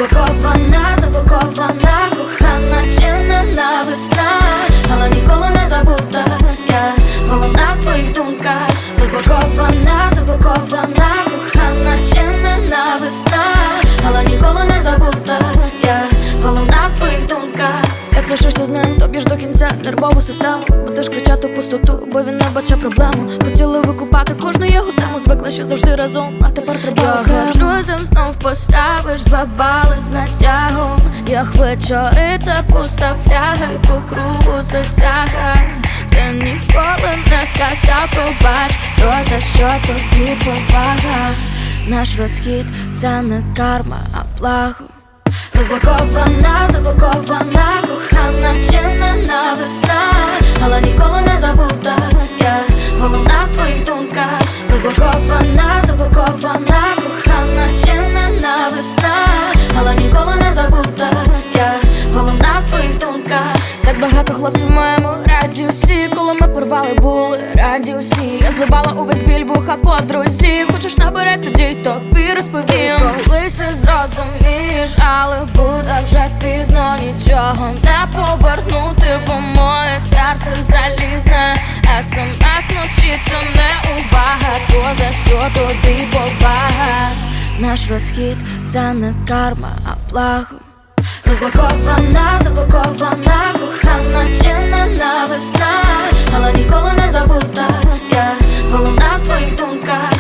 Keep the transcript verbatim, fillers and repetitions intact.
Розблокована, заблокована, кохана чи ненависна, але ніколи не забута. Я головна в твоїх думках. Розблокована, заблокована, кохана чи ненависна, але ніколи не забута. Я головна в твоїх думках. Як лишишся з ним, то б'єш до кінця нервову систему. Будеш кричати в пустоту, бо він не бачить проблему. Хотіли викупати кожну його тему, звикла, що завжди разом, а тепер треба окремо. Друзям знов поставиш два бали з натягом. Як вечори, це пуста фляга, і по кругу затяга. Ти ніколи не казав, пробач, то за що тобі повага. Наш розхід – це не карма, а благо. Розблокована, заблокована, кохана чи ненависна, але ніколи не забута. Я головна в твоїх думках. Розблокована, заблокована, кохана чи ненависна, але ніколи не забута. Я головна в твоїх думках. Так багато хлопців в моєму радіусі, коли ми порвали, були раді усі. Я зливала увесь біль вуха подрузі. Хочеш набери, тоді тобі розповім. Колись зрозумієш, але буде вже пізно. Нічого не повернути, бо моє серце залізне. ес-ем-ес вночі це не увага, то за що тобі повага. Наш розхід – це не карма, а благо. Розблокована, заблокована, кохана чи ненависна, але ніколи не забута. Я головна в твоїх думках.